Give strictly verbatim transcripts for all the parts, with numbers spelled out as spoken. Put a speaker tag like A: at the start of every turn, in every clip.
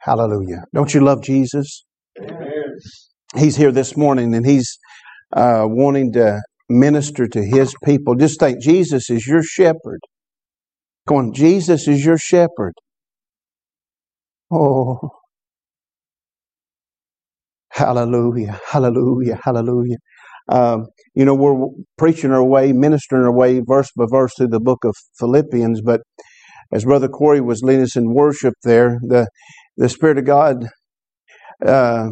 A: Hallelujah. Don't you love Jesus?
B: Amen.
A: He's here this morning and He's uh, wanting to minister to His people. Just think, Jesus is your shepherd. Come on, Jesus is your shepherd. Oh, hallelujah, hallelujah, hallelujah. Um, you know, we're preaching our way, ministering our way, verse by verse through the book of Philippians, but as Brother Corey was leading us in worship there, the, the Spirit of God uh,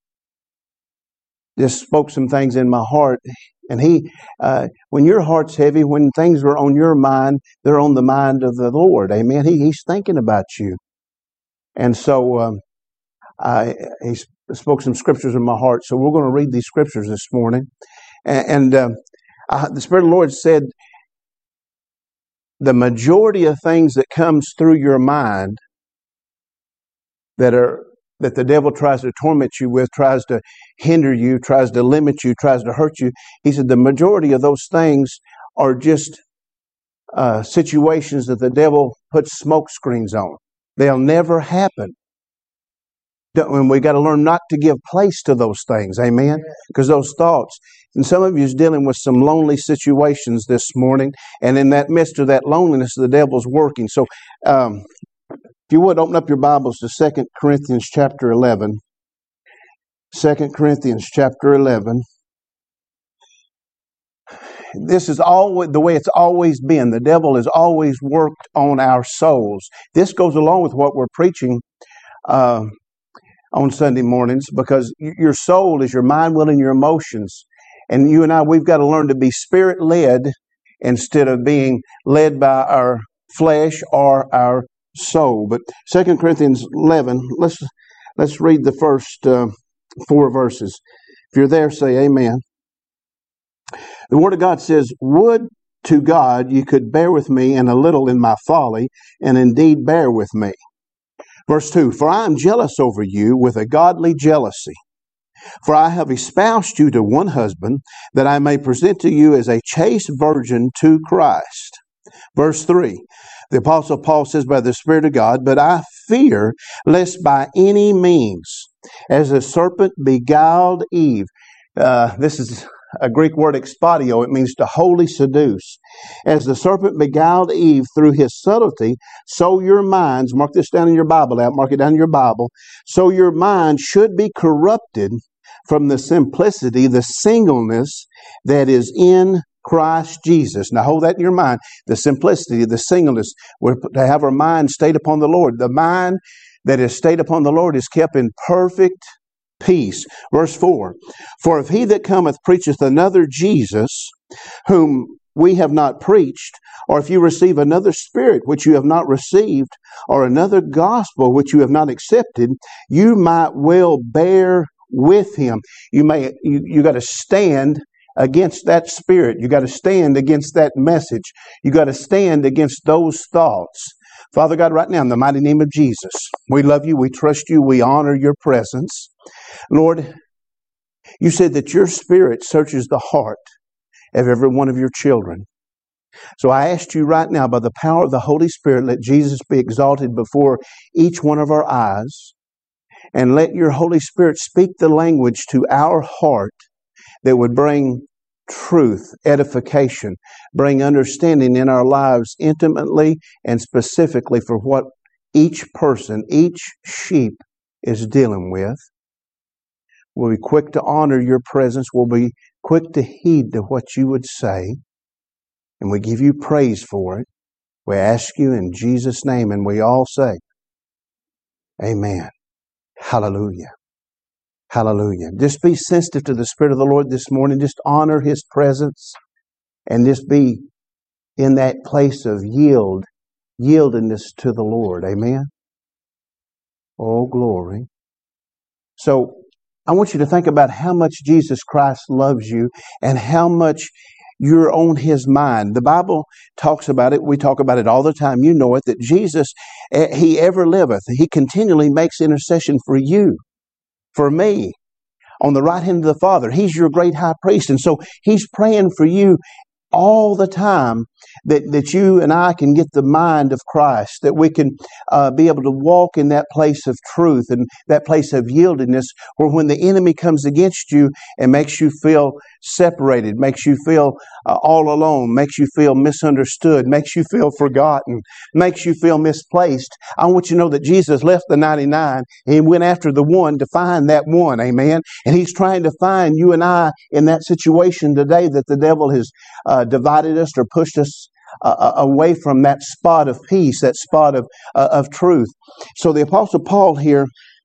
A: just spoke some things in my heart. And He, uh, when your heart's heavy, when things are on your mind, they're on the mind of the Lord. Amen. He, he's thinking about you. And so um, I, He spoke some scriptures in my heart. So we're going to read these scriptures this morning. And, and uh, I, the Spirit of the Lord said, the majority of things that comes through your mind that are that the devil tries to torment you with, tries to hinder you, tries to limit you, tries to hurt you. He said the majority of those things are just uh, situations that the devil puts smoke screens on. They'll never happen. And we got to learn not to give place to those things. Amen? Because those thoughts. And some of you is dealing with some lonely situations this morning. And in that midst of that loneliness, the devil's working. So, um, if you would, open up your Bibles to Second Corinthians chapter eleven. Second Corinthians chapter eleven. This is always the way it's always been. The devil has always worked on our souls. This goes along with what we're preaching uh, on Sunday mornings, because your soul is your mind, will, and your emotions. And you and I, we've got to learn to be Spirit-led instead of being led by our flesh or our soul. But Second Corinthians eleven, let's let's read the first uh, four verses. If you're there, say amen. The Word of God says, "Would to God you could bear with me in a little in my folly, and indeed bear with me." Verse two, "For I am jealous over you with a godly jealousy. For I have espoused you to one husband, that I may present to you as a chaste virgin to Christ." Verse three, the Apostle Paul says, by the Spirit of God, "But I fear lest by any means, as the serpent beguiled Eve." Uh, this is a Greek word, expadio. It means to wholly seduce. "As the serpent beguiled Eve through his subtlety, so your minds," mark this down in your Bible app, mark it down in your Bible, "so your minds should be corrupted from the simplicity, the singleness that is in Christ Jesus." Now hold that in your mind. The simplicity, the singleness. We're to have our mind stayed upon the Lord. The mind that is stayed upon the Lord is kept in perfect peace. Verse four, "For if he that cometh preacheth another Jesus, whom we have not preached, or if you receive another spirit which you have not received, or another gospel which you have not accepted, you might well bear with him." You may, you, you got to stand against that spirit. You got to stand against that message. You got to stand against those thoughts. Father God, right now in the mighty name of Jesus, we love you, we trust you, we honor your presence. Lord, you said that your Spirit searches the heart of every one of your children. So I ask you right now, by the power of the Holy Spirit, let Jesus be exalted before each one of our eyes, and let your Holy Spirit speak the language to our heart that would bring truth, edification, bring understanding in our lives intimately and specifically for what each person, each sheep is dealing with. We'll be quick to honor your presence. We'll be quick to heed to what you would say. And we give you praise for it. We ask you in Jesus' name, and we all say, amen. Hallelujah. Hallelujah. Just be sensitive to the Spirit of the Lord this morning. Just honor His presence and just be in that place of yield, yieldedness to the Lord. Amen. Oh, glory. So I want you to think about how much Jesus Christ loves you and how much you're on His mind. The Bible talks about it. We talk about it all the time. You know it, that Jesus, He ever liveth. He continually makes intercession for you, for me, on the right hand of the Father. He's your great high priest. And so He's praying for you all the time that, that you and I can get the mind of Christ, that we can uh, be able to walk in that place of truth and that place of yieldedness, where when the enemy comes against you and makes you feel separated, makes you feel uh, all alone, makes you feel misunderstood, makes you feel forgotten, makes you feel misplaced, I want you to know that Jesus left the ninety-nine and He went after the one to find that one. Amen. And He's trying to find you and I in that situation today that the devil has uh, divided us or pushed us uh, away from that spot of peace, that spot of uh, of truth. So the Apostle Paul here,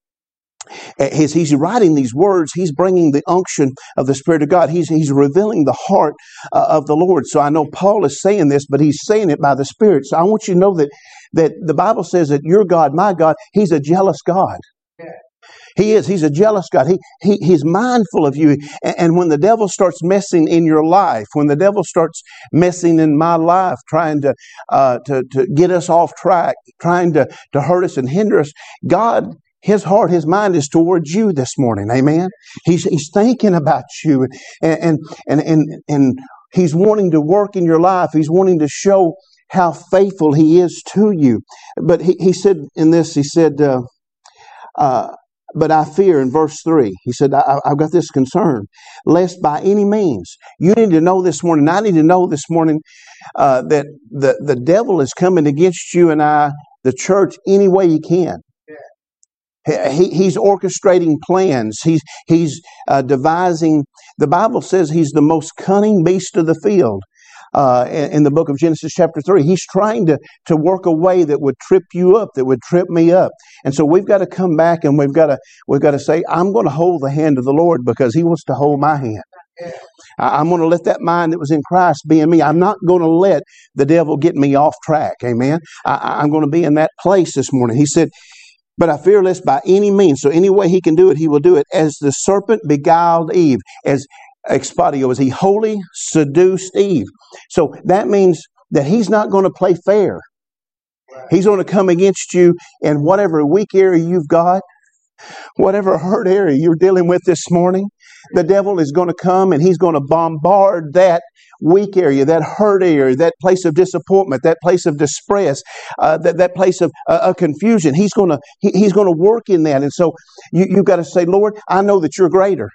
A: as he's writing these words, he's bringing the unction of the Spirit of God. He's he's revealing the heart uh, of the Lord. So I know Paul is saying this, but he's saying it by the Spirit. So I want you to know that that the Bible says that your God, my God, He's a jealous God. He is. He's a jealous God. He, he He's mindful of you. And, and when the devil starts messing in your life, when the devil starts messing in my life, trying to uh, to to get us off track, trying to to hurt us and hinder us, God, His heart, His mind is towards you this morning. Amen. He's He's thinking about you, and and and and, and He's wanting to work in your life. He's wanting to show how faithful He is to you. But He, he said in this, He said, uh, uh, but I fear, in verse three, He said, I, I've got this concern, lest by any means, you need to know this morning, I need to know this morning uh, that the, the devil is coming against you and I, the church, any way he can. He, he's orchestrating plans. He's he's uh, devising. The Bible says he's the most cunning beast of the field. Uh, in, in the book of Genesis chapter three, he's trying to to work a way that would trip you up, that would trip me up. And so we've got to come back and we've got to we've got to say, I'm going to hold the hand of the Lord because He wants to hold my hand. I'm going to let that mind that was in Christ be in me. I'm not going to let the devil get me off track. Amen. I, I'm going to be in that place this morning. He said, but I fear lest by any means, so any way he can do it, he will do it, as the serpent beguiled Eve, as expadio, as he wholly seduced Eve. So that means that he's not going to play fair. He's going to come against you in whatever weak area you've got, whatever hurt area you're dealing with this morning. The devil is going to come and he's going to bombard that weak area, that hurt area, that place of disappointment, that place of distress, uh, that, that place of uh, confusion. He's going to he, he's going to work in that. And so you, you've got to say, Lord, I know that you're greater.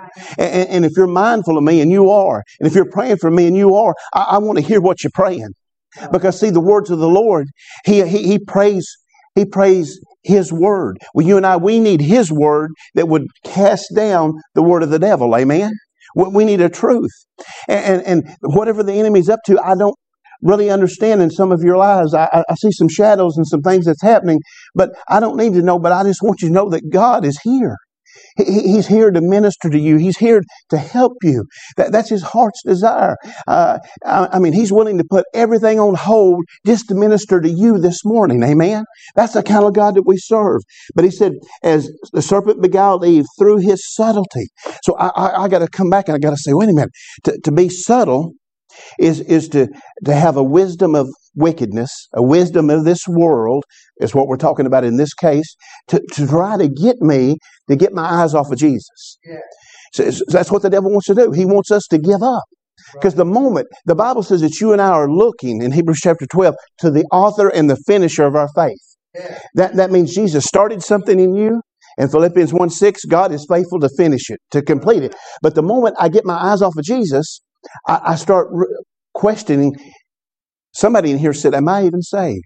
A: And, and if you're mindful of me, and you are, and if you're praying for me, and you are, I, I want to hear what you're praying. Because see, the words of the Lord, he, he, he prays, he prays His word. Well, you and I, we need His word that would cast down the word of the devil. Amen? We need a truth. And, and, and whatever the enemy's up to, I don't really understand in some of your lives. I, I see some shadows and some things that's happening, but I don't need to know, but I just want you to know that God is here. He, he's here to minister to you. He's here to help you. That, that's His heart's desire. Uh, I, I mean, He's willing to put everything on hold just to minister to you this morning. Amen? That's the kind of God that we serve. But He said, as the serpent beguiled Eve through his subtlety. So I, I, I got to come back and I got to say, wait a minute. To, to be subtle is, is to, to have a wisdom of wickedness, a wisdom of this world, is what we're talking about in this case, to, to try to get me to get my eyes off of Jesus. Yeah. So, so that's what the devil wants to do. He wants us to give up. Because right. The moment, the Bible says that you and I are looking, in Hebrews chapter twelve, to the author and the finisher of our faith. Yeah. That, that means Jesus started something in you. In Philippians one six, God is faithful to finish it, to complete it. But the moment I get my eyes off of Jesus, I, I start re- questioning. Somebody in here said, am I even saved?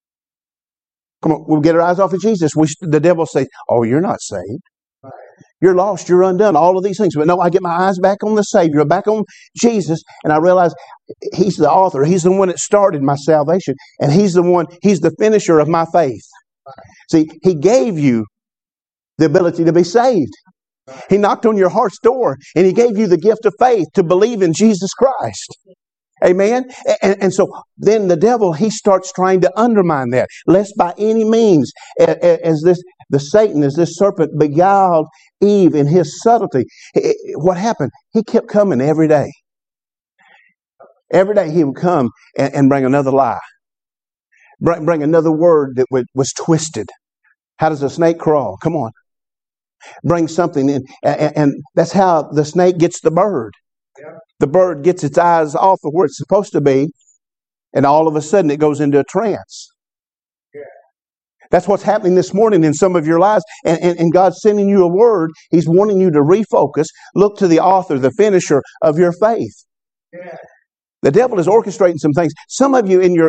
A: Come on, we'll get our eyes off of Jesus. We, the devil will say, oh, you're not saved. You're lost, you're undone, all of these things. But no, I get my eyes back on the Savior, back on Jesus, and I realize He's the author. He's the one that started my salvation. And He's the one, He's the finisher of my faith. See, He gave you the ability to be saved. He knocked on your heart's door, and He gave you the gift of faith to believe in Jesus Christ. Amen? And, and so then the devil, he starts trying to undermine that. Lest by any means, as this, the Satan, as this serpent beguiled Eve in his subtlety. What happened? He kept coming every day. Every day he would come and, and bring another lie. Bring, bring another word that w- was twisted. How does a snake crawl? Come on. Bring something in. And, and that's how the snake gets the bird. The bird gets its eyes off of where it's supposed to be, And all of a sudden it goes into a trance. That's what's happening this morning in some of your lives. And, and, and God's sending you a word. He's wanting you to refocus. Look to the author, the finisher of your faith. Yeah. The devil is orchestrating some things. Some of you in your...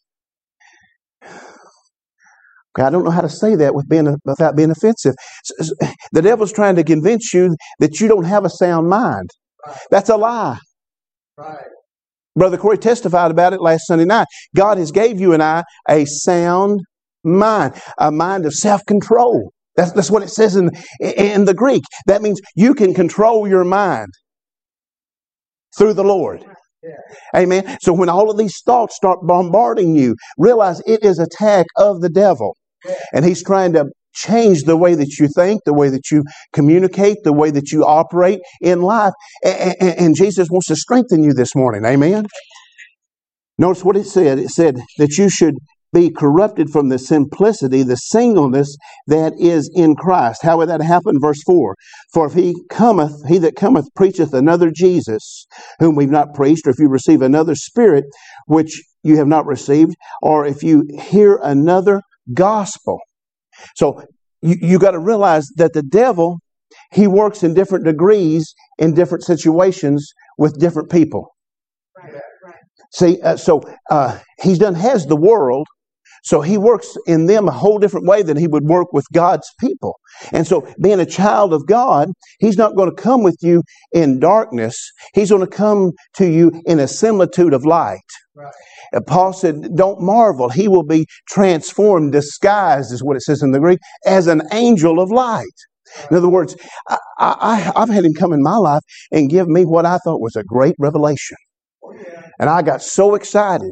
A: I don't know how to say that with being, without being offensive. The devil's trying to convince you that you don't have a sound mind. Right. That's a lie. Right. Brother Corey testified about it last Sunday night. God has gave you and I a sound mind, a mind of self-control. That's, that's what it says in, in the Greek. That means you can control your mind through the Lord. Yeah. Amen. So when all of these thoughts start bombarding you, realize it is an attack of the devil. Yeah. And he's trying to change the way that you think, the way that you communicate, the way that you operate in life. And, and, and Jesus wants to strengthen you this morning. Amen. Notice what it said. It said that you should be corrupted from the simplicity, the singleness that is in Christ. How would that happen? Verse four. For if he cometh, he that cometh preacheth another Jesus, whom we've not preached, or if you receive another spirit, which you have not received, or if you hear another gospel. So you, you got to realize that the devil, he works in different degrees, in different situations, with different people. Right. See, uh, so uh, he done has the world. So he works in them a whole different way than he would work with God's people. And so being a child of God, he's not going to come with you in darkness. He's going to come to you in a similitude of light. Right. And Paul said, don't marvel. He will be transformed, disguised, is what it says in the Greek, as an angel of light. Right. In other words, I, I, I've had him come in my life and give me what I thought was a great revelation. Oh, yeah. And I got so excited.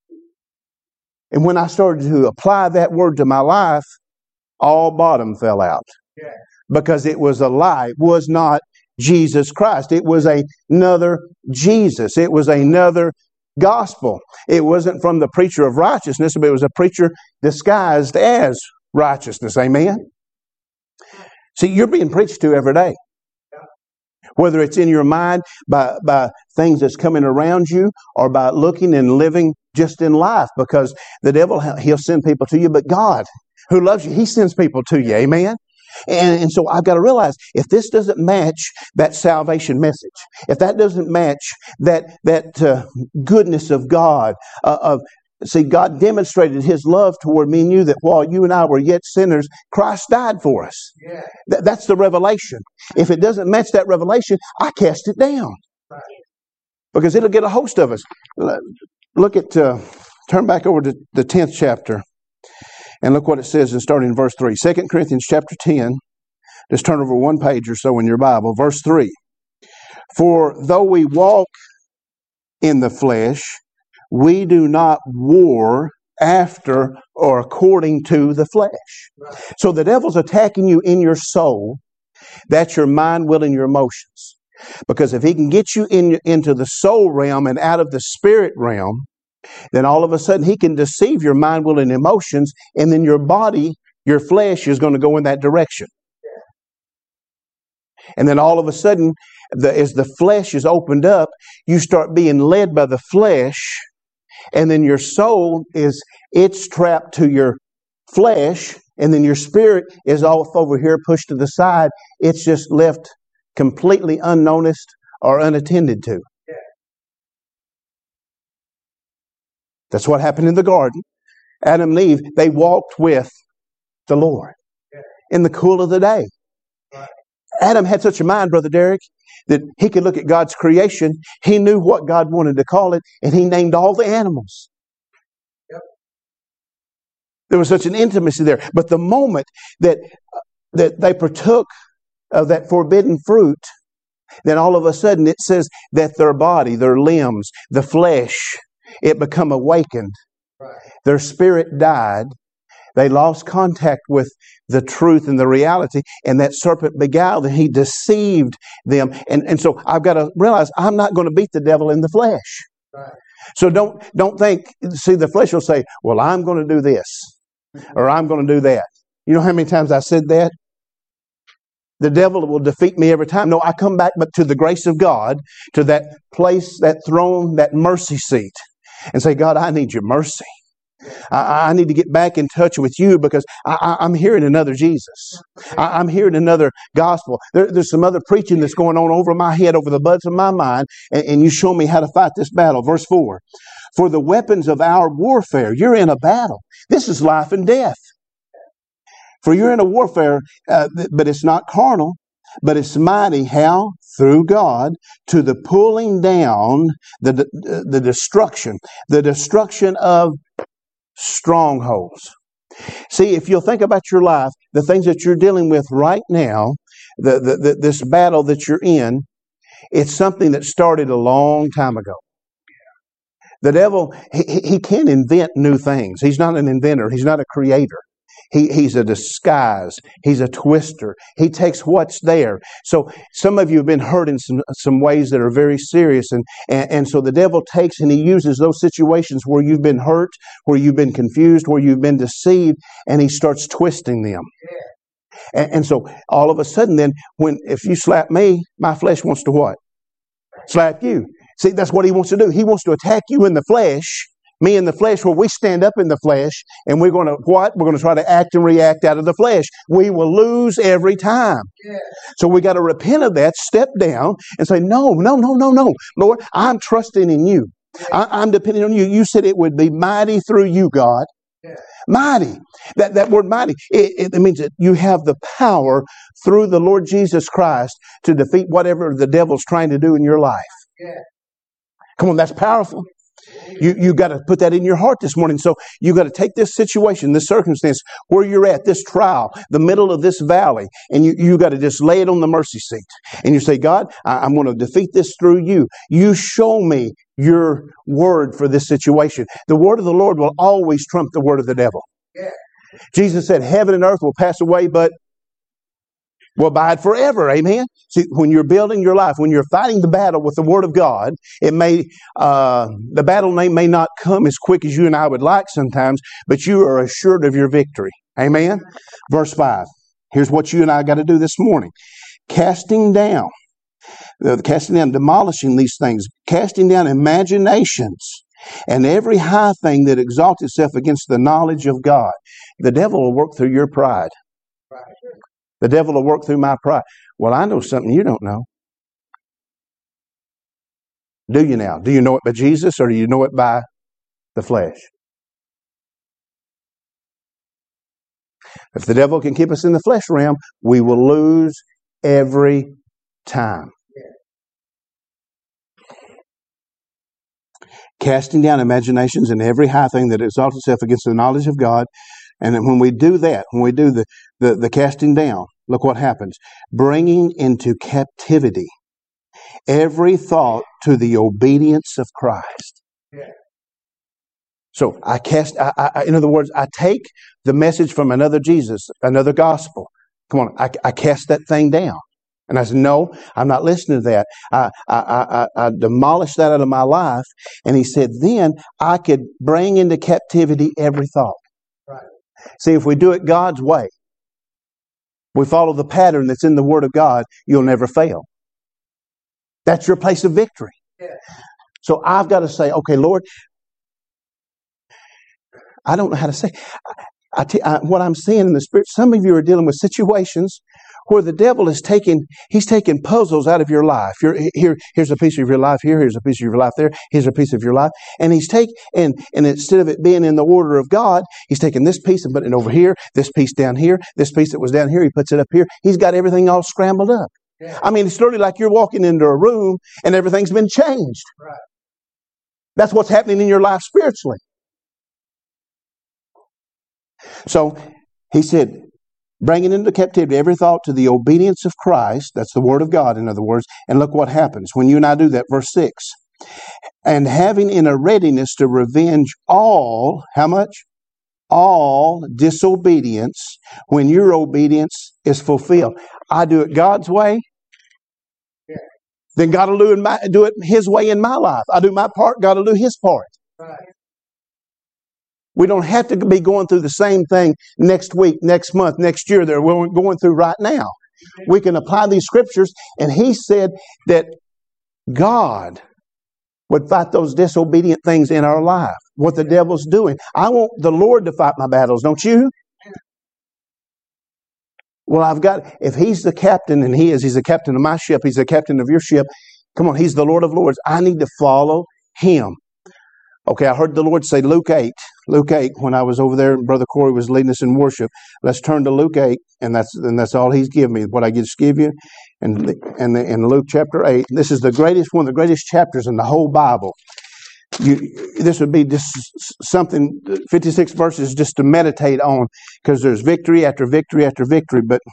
A: And when I started to apply that word to my life, all bottom fell out. Yeah. Because it was a lie. It was not Jesus Christ. It was a, another Jesus. It was another gospel. It wasn't from the preacher of righteousness, but it was a preacher disguised as righteousness. Amen? See, you're being preached to every day. Whether it's in your mind by, by things that's coming around you, or by looking and living just in life, because the devil, he'll send people to you, but God, who loves you, he sends people to you. Amen? And, and so I've got to realize, if this doesn't match that salvation message, if that doesn't match that, that uh, goodness of God, uh, of see, God demonstrated his love toward me and you, that while you and I were yet sinners, Christ died for us. Yeah. Th- that's the revelation. If it doesn't match that revelation, I cast it down. Right. Because it'll get a host of us. Look at, uh, turn back over to the tenth chapter and look what it says, and starting in verse three. Second Corinthians chapter ten. Just turn over one page or so in your Bible. Verse three. For though we walk in the flesh, we do not war after or according to the flesh. Right. So the devil's attacking you in your soul. That's your mind, will, and your emotions. Because if he can get you in, into the soul realm and out of the spirit realm, then all of a sudden he can deceive your mind, will, and emotions, and then your body, your flesh, is going to go in that direction. And then all of a sudden, the, as the flesh is opened up, you start being led by the flesh. And then your soul is, it's trapped to your flesh. And then your spirit is off over here, pushed to the side. It's just left completely unnoticed or unattended to. Yeah. That's what happened in the garden. Adam and Eve, they walked with the Lord yeah. in the cool of the day. Right. Adam had such a mind, Brother Derek, that he could look at God's creation. He knew what God wanted to call it, and he named all the animals. Yep. There was such an intimacy there. But the moment that, that they partook of that forbidden fruit, then all of a sudden it says that their body, their limbs, the flesh, it become awakened. Right. Their spirit died. They lost contact with the truth and the reality, and that serpent beguiled them. He deceived them. And, and so I've got to realize I'm not going to beat the devil in the flesh. Right. So don't, don't think, see, the flesh will say, well, I'm going to do this, or I'm going to do that. You know how many times I said that? The devil will defeat me every time. No, I come back but to the grace of God, to that place, that throne, that mercy seat. and say, God, I need your mercy. I, I need to get back in touch with you because I, I, I'm hearing another Jesus. I, I'm hearing another gospel. There, there's some other preaching that's going on over my head, over the buds of my mind, and, and you show me how to fight this battle. Verse four, for the weapons of our warfare, you're in a battle. This is life and death. For you're in a warfare, uh, but it's not carnal, but it's mighty. How? Through God, to the pulling down, the, the, the destruction, the destruction of strongholds. See, if you'll think about your life, the things that you're dealing with right now, the, the, the, this battle that you're in, it's something that started a long time ago. The devil, he, he can't invent new things. He's not an inventor. He's not a creator. He, he's a disguise. He's a twister. He takes what's there. So some of you have been hurt in some, some ways that are very serious. And, and, and so the devil takes and he uses those situations where you've been hurt, where you've been confused, where you've been deceived, and he starts twisting them. And, and so all of a sudden then, when if you slap me, my flesh wants to what? Slap you. See, that's what he wants to do. He wants to attack you in the flesh. Me in the flesh, where we stand up in the flesh, and we're going to what? We're going to try to act and react out of the flesh. We will lose every time. Yeah. So we got to repent of that, step down, and say, no, no, no, no, no. Lord, I'm trusting in you. Yeah. I, I'm depending on you. You said it would be mighty through you, God. Yeah. Mighty. That, that word mighty, it, it means that you have the power through the Lord Jesus Christ to defeat whatever the devil's trying to do in your life. Yeah. Come on, that's powerful. You you got to put that in your heart this morning. So you got to take this situation, this circumstance, where you're at, this trial, the middle of this valley, and you, you got to just lay it on the mercy seat. And you say, God, I, I'm going to defeat this through you. You show me your word for this situation. The word of the Lord will always trump the word of the devil. Yeah. Jesus said, heaven and earth will pass away, but will abide forever. Amen. See, when you're building your life, when you're fighting the battle with the Word of God, it may uh, the battle may, may not come as quick as you and I would like sometimes, but you are assured of your victory. Amen. Verse five. Here's what you and I got to do this morning: casting down, uh, casting down, demolishing these things, casting down imaginations and every high thing that exalts itself against the knowledge of God. The devil will work through your pride. The devil will work through my pride. Well, I know something you don't know. Do you now? Do you know it by Jesus, or do you know it by the flesh? If the devil can keep us in the flesh realm, we will lose every time. Casting down imaginations and every high thing that exalts itself against the knowledge of God. And then when we do that, when we do the, the, the casting down, look what happens. Bringing into captivity every thought to the obedience of Christ. Yeah. So I cast, I, I, in other words, I take the message from another Jesus, another gospel. Come on, I, I cast that thing down. And I said, no, I'm not listening to that. I, I, I, I demolished that out of my life. And he said, then I could bring into captivity every thought. Right. See, if we do it God's way, we follow the pattern that's in the Word of God, you'll never fail. That's your place of victory. Yeah. So I've got to say, okay, Lord, I don't know how to say. I, I t- I, what I'm seeing in the Spirit, some of you are dealing with situations where the devil is taking, he's taking puzzles out of your life. You're, here, here's a piece of your life here, here's a piece of your life there, here's a piece of your life. And he's taking, and, and instead of it being in the order of God, he's taking this piece and putting it over here, this piece down here, this piece that was down here, he puts it up here. He's got everything all scrambled up. Yeah. I mean, it's literally like you're walking into a room and everything's been changed. Right. That's what's happening in your life spiritually. So he said, bringing into captivity every thought to the obedience of Christ. That's the Word of God, in other words. And look what happens when you and I do that. Verse six. And having in a readiness to revenge all, how much? All disobedience when your obedience is fulfilled. I do it God's way. Yeah. Then God will do it, my, do it His way in my life. I do my part, God will do His part. Right. We don't have to be going through the same thing next week, next month, next year that we're going through right now. We can apply these scriptures, and he said that God would fight those disobedient things in our life, what the devil's doing. I want the Lord to fight my battles, don't you? Well, I've got, if He's the captain, and He is, He's the captain of my ship, He's the captain of your ship. Come on, He's the Lord of Lords. I need to follow Him. Okay, I heard the Lord say Luke eight. Luke eight, when I was over there and Brother Corey was leading us in worship. Let's turn to Luke eight, and that's and that's all He's given me, what I just give you. And and in Luke chapter eight, this is the greatest, one of the greatest chapters in the whole Bible. You, this would be just something, fifty-six verses just to meditate on, because there's victory after victory after victory. But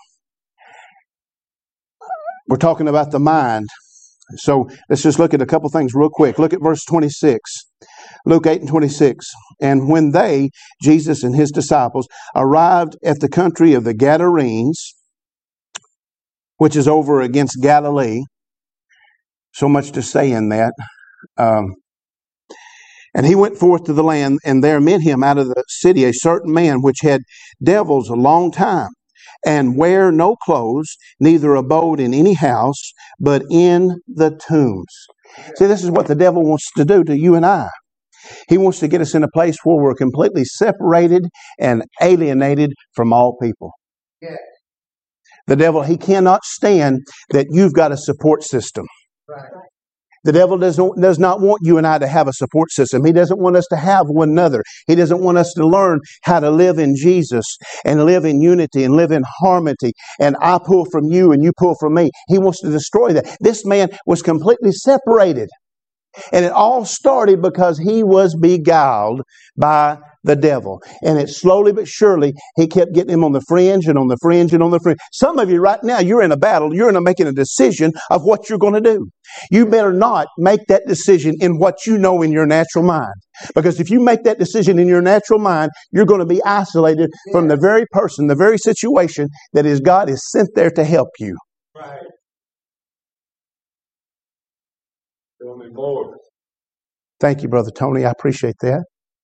A: we're talking about the mind. So let's just look at a couple things real quick. Look at verse twenty-six. Luke eight and twenty-six. And when they, Jesus and His disciples, arrived at the country of the Gadarenes, which is over against Galilee, so much to say in that. Um, and He went forth to the land, and there met Him out of the city a certain man which had devils a long time, and wear no clothes, neither abode in any house, but in the tombs. See, this is what the devil wants to do to you and I. He wants to get us in a place where we're completely separated and alienated from all people. Yeah. The devil, he cannot stand that you've got a support system. Right. The devil does not, does not want you and I to have a support system. He doesn't want us to have one another. He doesn't want us to learn how to live in Jesus and live in unity and live in harmony. And I pull from you and you pull from me. He wants to destroy that. This man was completely separated. And it all started because he was beguiled by the devil. And it slowly but surely, he kept getting him on the fringe and on the fringe and on the fringe. Some of you right now, you're in a battle. You're in a, making a decision of what you're going to do. You better not make that decision in what you know in your natural mind. Because if you make that decision in your natural mind, you're going to be isolated from the very person, the very situation that is God is sent there to help you. Right. Tell me more. Thank you, Brother Tony. I appreciate that.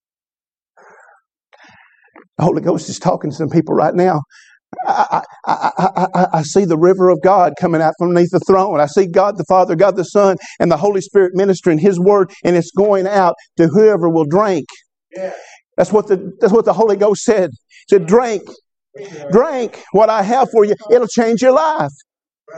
A: The Holy Ghost is talking to some people right now. I, I, I, I, I see the river of God coming out from beneath the throne. I see God the Father, God the Son, and the Holy Spirit ministering His word, and it's going out to whoever will drink. Yeah. That's what the that's what the Holy Ghost said. He said, drink. Yeah. Drink what I have for you. It'll change your life. Right.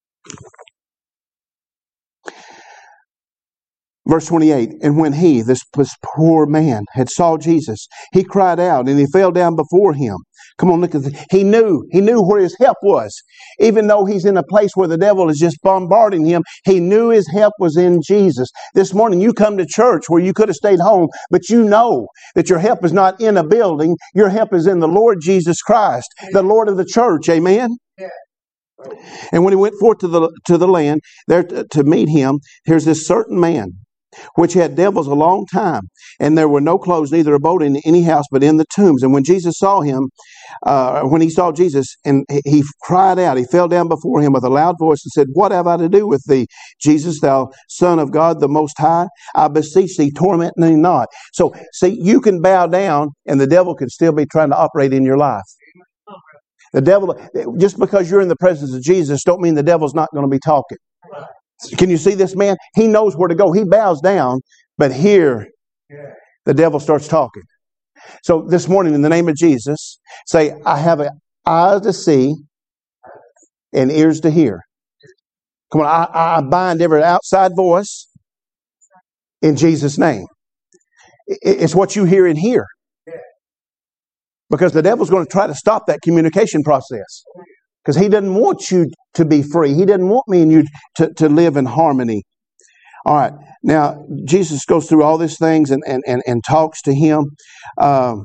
A: Verse twenty-eight, and when he, this, this poor man, had saw Jesus, he cried out and he fell down before Him. Come on, look at this. He knew, he knew where his help was. Even though he's in a place where the devil is just bombarding him, he knew his help was in Jesus. This morning you come to church where you could have stayed home, but you know that your help is not in a building. Your help is in the Lord Jesus Christ, the Lord of the church. Amen? Yeah. And when he went forth to the, to the land there to, to meet Him, here's this certain man, which had devils a long time, and there were no clothes, neither abode in any house, but in the tombs. And when Jesus saw him, uh, when he saw Jesus, and he cried out, he fell down before Him with a loud voice and said, what have I to do with thee, Jesus, thou Son of God the Most High? I beseech thee, torment me not. So, see, you can bow down, and the devil can still be trying to operate in your life. The devil, just because you're in the presence of Jesus, don't mean the devil's not going to be talking. Can you see this man? He knows where to go. He bows down, but here the devil starts talking. So this morning, in the name of Jesus, say, I have eyes to see and ears to hear. Come on, I, I bind every outside voice in Jesus' name. It's what you hear and hear. Because the devil's going to try to stop that communication process. Because he doesn't want you to be free. He doesn't want me and you to, to live in harmony. All right. Now, Jesus goes through all these things and, and, and, and talks to him. Um,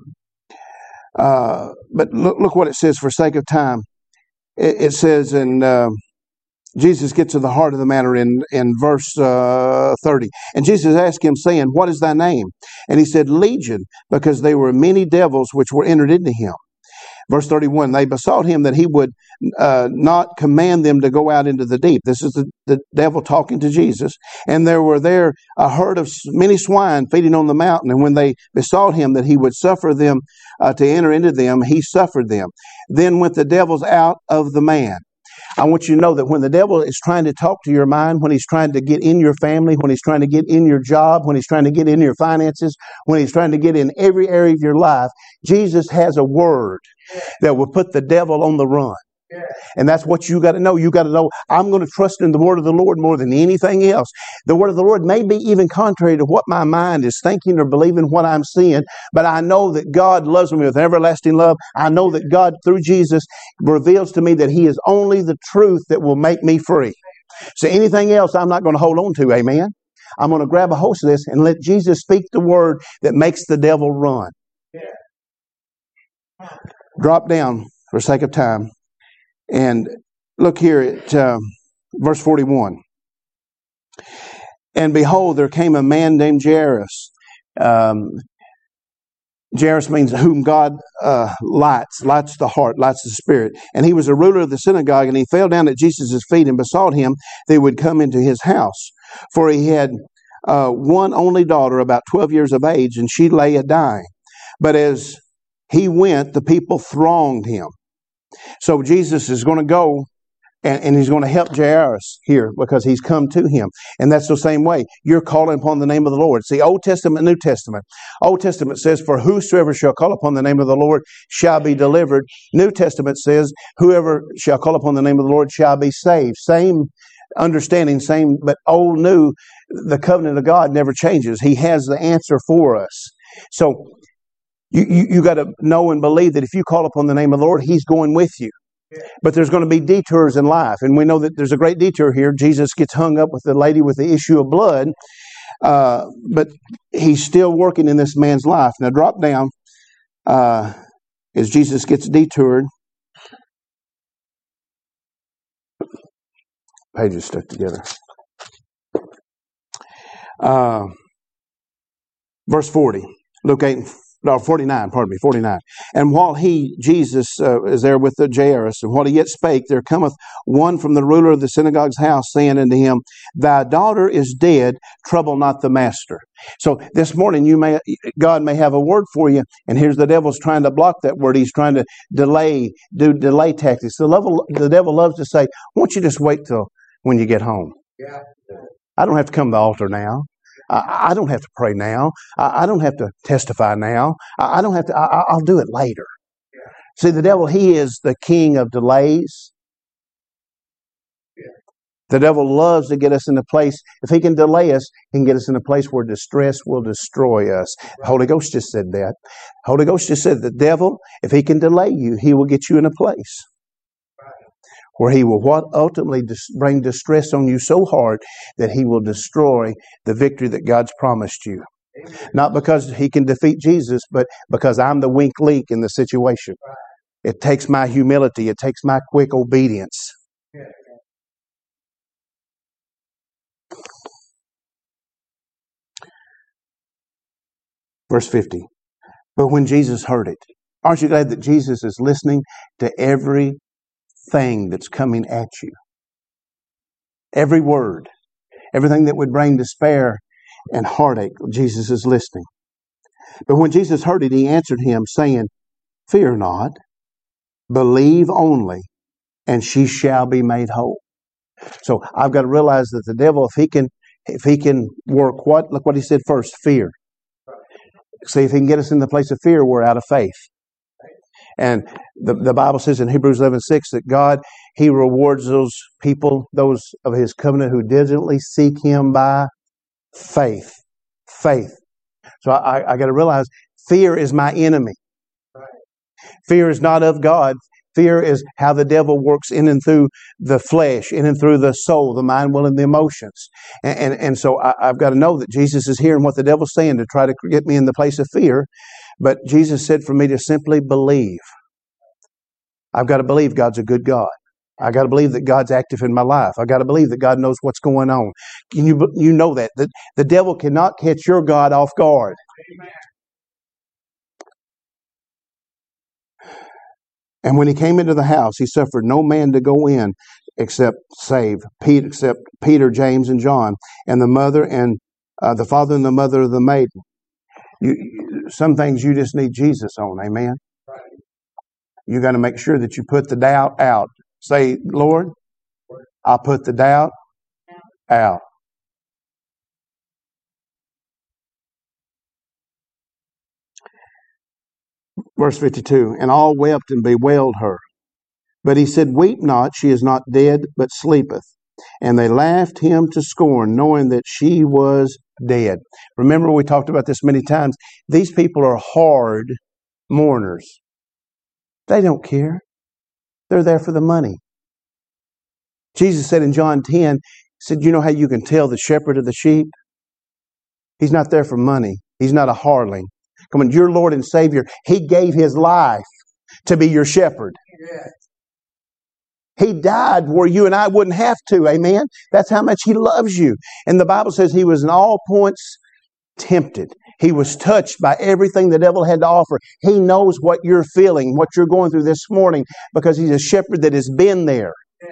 A: uh, but look, look what it says for sake of time. It, it says, and uh, Jesus gets to the heart of the matter in, in verse uh, thirty. And Jesus asked him, saying, what is thy name? And he said, Legion, because there were many devils which were entered into him. Verse thirty-one, they besought him that he would uh, not command them to go out into the deep. This is the, the devil talking to Jesus. And there were there a herd of many swine feeding on the mountain. And when they besought him that he would suffer them uh, to enter into them, he suffered them. Then went the devils out of the man. I want you to know that when the devil is trying to talk to your mind, when he's trying to get in your family, when he's trying to get in your job, when he's trying to get in your finances, when he's trying to get in every area of your life, Jesus has a word that will put the devil on the run. And that's what you got to know. You got to know, I'm going to trust in the word of the Lord more than anything else. The word of the Lord may be even contrary to what my mind is thinking or believing, what I'm seeing, but I know that God loves me with everlasting love. I know that God, through Jesus, reveals to me that He is only the truth that will make me free. So anything else I'm not going to hold on to, amen? I'm going to grab a hold of this and let Jesus speak the word that makes the devil run. Drop down for sake of time. And look here at uh, verse forty-one. And behold, there came a man named Jairus. Um, Jairus means whom God uh, lights, lights the heart, lights the spirit. And he was a ruler of the synagogue, and he fell down at Jesus' feet and besought him that he would come into his house. For he had uh, one only daughter, about twelve years of age, and she lay a dying. But as he went, the people thronged him. So Jesus is going to go and, and he's going to help Jairus here because he's come to him. And that's the same way. You're calling upon the name of the Lord. See, Old Testament, New Testament. Old Testament says, for whosoever shall call upon the name of the Lord shall be delivered. New Testament says, whoever shall call upon the name of the Lord shall be saved. Same understanding, same, but old, new, the covenant of God never changes. He has the answer for us. So, You, you, you got to know and believe that if you call upon the name of the Lord, He's going with you. But there's going to be detours in life. And we know that there's a great detour here. Jesus gets hung up with the lady with the issue of blood. Uh, but He's still working in this man's life. Now drop down uh, as Jesus gets detoured. Pages stuck together. Uh, verse forty. Luke eight. No, forty-nine, pardon me, forty-nine. And while he, Jesus, uh, is there with the Jairus, and while he yet spake, there cometh one from the ruler of the synagogue's house, saying unto him, Thy daughter is dead, trouble not the master. So this morning, you may, God may have a word for you, and here's the devil's trying to block that word. He's trying to delay, do delay tactics. The, level, the devil loves to say, won't you just wait till when you get home? Yeah. I don't have to come to the altar now. I, I don't have to pray now. I, I don't have to testify now. I, I don't have to, I, I'll do it later. Yeah. See, the devil, he is the king of delays. Yeah. The devil loves to get us in a place, if he can delay us, he can get us in a place where distress will destroy us. Right. The Holy Ghost just said that. The Holy Ghost just said the devil, if he can delay you, he will get you in a place where he will what ultimately dis- bring distress on you so hard that he will destroy the victory that God's promised you. Amen. Not because he can defeat Jesus, but because I'm the weak link in the situation. Right. It takes my humility. It takes my quick obedience. Yeah. Verse fifty. But when Jesus heard it, aren't you glad that Jesus is listening to every thing that's coming at you? Every word, everything that would bring despair and heartache, Jesus is listening. But when Jesus heard it, he answered him, saying, Fear not, believe only, and she shall be made whole. So I've got to realize that the devil, if he can, if he can work what? Look what he said first, fear. See, if he can get us in the place of fear, we're out of faith. And the, the Bible says in Hebrews eleven six that God, He rewards those people, those of His covenant who diligently seek Him by faith. Faith. So I, I got to realize fear is my enemy. Fear is not of God. Fear is how the devil works in and through the flesh, in and through the soul, the mind, will, and the emotions. And, and, and so I, I've got to know that Jesus is hearing what the devil's saying to try to get me in the place of fear. But Jesus said for me to simply believe. I've got to believe God's a good God. I've got to believe that God's active in my life. I've got to believe that God knows what's going on. You, you know that. that. The devil cannot catch your God off guard. Amen. And when he came into the house, he suffered no man to go in except save Peter, except Peter, James, and John, and the mother and uh, the father and the mother of the maiden. You, some things you just need Jesus on, amen? You got to make sure that you put the doubt out. Say, Lord, I put the doubt out. Verse fifty-two, and all wept and bewailed her. But he said, weep not, she is not dead, but sleepeth. And they laughed him to scorn, knowing that she was dead. Remember, we talked about this many times. These people are hard mourners. They don't care. They're there for the money. Jesus said in John ten, he said, you know how you can tell the shepherd of the sheep? He's not there for money. He's not a hireling. Come on, your Lord and Savior, He gave His life to be your shepherd. Yes. He died where you and I wouldn't have to. Amen? That's how much He loves you. And the Bible says He was in all points tempted. He was touched by everything the devil had to offer. He knows what you're feeling, what you're going through this morning, because He's a shepherd that has been there. Yeah.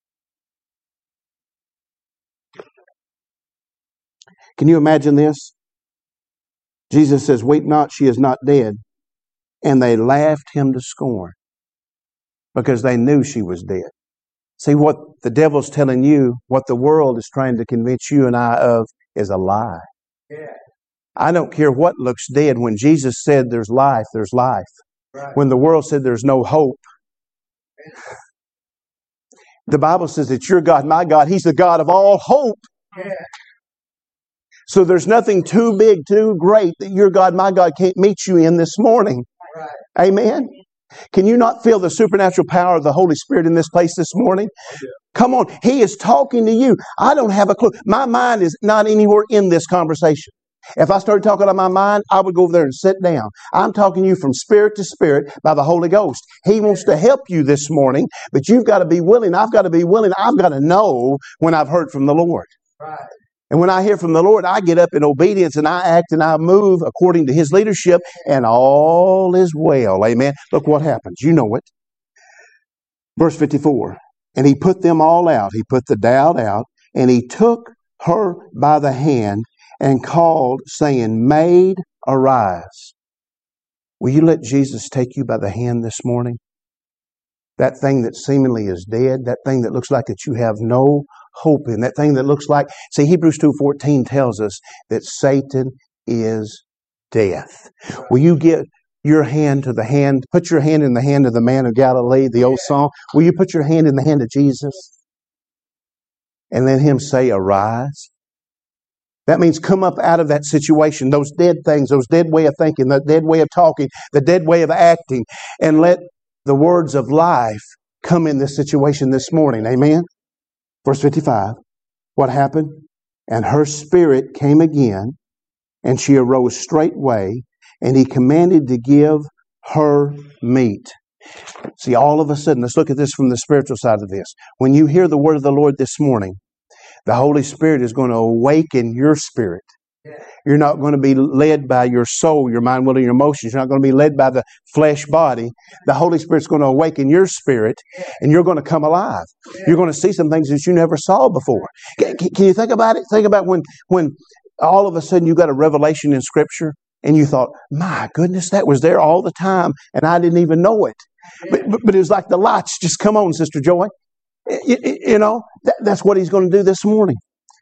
A: Can you imagine this? Jesus says, weep not, she is not dead. And they laughed Him to scorn because they knew she was dead. See, what the devil's telling you, what the world is trying to convince you and I of, is a lie. Yeah. I don't care what looks dead. When Jesus said there's life, there's life. Right. When the world said there's no hope, the Bible says that your God, my God, He's the God of all hope. Yeah. So there's nothing too big, too great that your God, my God, can't meet you in this morning. Right. Amen? Can you not feel the supernatural power of the Holy Spirit in this place this morning? Yeah. Come on. He is talking to you. I don't have a clue. My mind is not anywhere in this conversation. If I started talking out of my mind, I would go over there and sit down. I'm talking to you from spirit to spirit by the Holy Ghost. He wants to help you this morning, but you've got to be willing. I've got to be willing. I've got to know when I've heard from the Lord. Right. And when I hear from the Lord, I get up in obedience and I act and I move according to His leadership, and all is well. Amen. Look what happens. You know it. Verse fifty-four. And He put them all out. He put the doubt out, and He took her by the hand and called, saying, Maid, arise. Will you let Jesus take you by the hand this morning? That thing that seemingly is dead, that thing that looks like that you have no hope in, that thing that looks like, see, Hebrews two fourteen tells us that Satan is death. Will you get your hand to the hand, put your hand in the hand of the man of Galilee, the old song? Will you put your hand in the hand of Jesus and let Him say, arise? That means come up out of that situation, those dead things, those dead way of thinking, the dead way of talking, the dead way of acting, and let the words of life come in this situation this morning. Amen? Verse fifty-five, what happened? And her spirit came again, and she arose straightway, and He commanded to give her meat. See, all of a sudden, let's look at this from the spiritual side of this. When you hear the word of the Lord this morning, the Holy Spirit is going to awaken your spirit. You're not going to be led by your soul, your mind, will, and your emotions. You're not going to be led by the flesh body. The Holy Spirit's going to awaken your spirit, and you're going to come alive. You're going to see some things that you never saw before. Can, can you think about it? Think about when, when all of a sudden you got a revelation in Scripture, and you thought, my goodness, that was there all the time, and I didn't even know it. But, but, but it was like the lights just come on, Sister Joy. You, you know, that, that's what He's going to do this morning.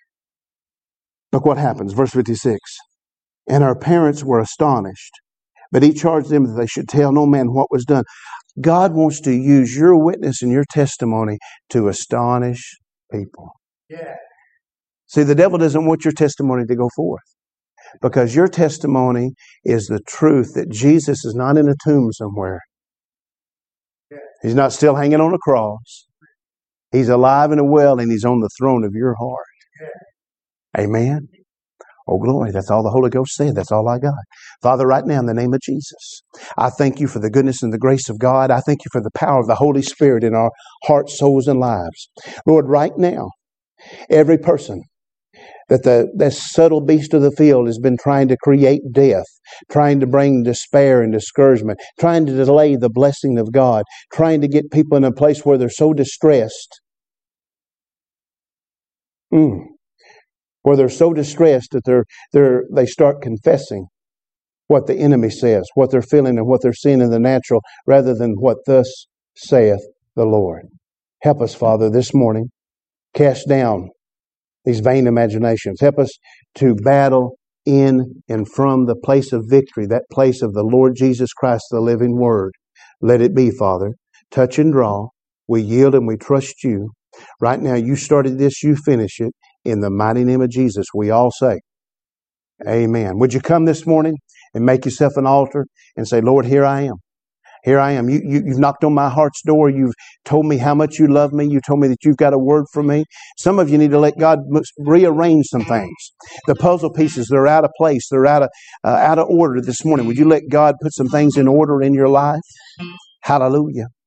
A: Look what happens. Verse fifty-six. And her parents were astonished, but He charged them that they should tell no man what was done. God wants to use your witness and your testimony to astonish people. Yeah. See, the devil doesn't want your testimony to go forth, because your testimony is the truth that Jesus is not in a tomb somewhere. Yeah. He's not still hanging on a cross. He's alive and well, and He's on the throne of your heart. Yeah. Amen. Oh, glory. That's all the Holy Ghost said. That's all I got. Father, right now in the name of Jesus, I thank You for the goodness and the grace of God. I thank You for the power of the Holy Spirit in our hearts, souls, and lives. Lord, right now, every person that the that subtle beast of the field has been trying to create death, trying to bring despair and discouragement, trying to delay the blessing of God, trying to get people in a place where they're so distressed, mm, where they're so distressed that they're they're they start confessing what the enemy says, what they're feeling and what they're seeing in the natural, rather than what thus saith the Lord. Help us, Father, this morning. cast down these vain imaginations. Help us to battle in and from the place of victory, that place of the Lord Jesus Christ, the living Word. Let it be, Father. Touch and draw. We yield and we trust you. Right now, you started this, you finish it. In the mighty name of Jesus, we all say, amen. Would you come this morning and make yourself an altar and say, Lord, here I am. Here I am. You, you, you've knocked on my heart's door. You've told me how much you love me. You told me that you've got a word for me. Some of you need to let God rearrange some things. The puzzle pieces, they're out of place. They're out of, uh, out of order this morning. Would you let God put some things in order in your life? Hallelujah.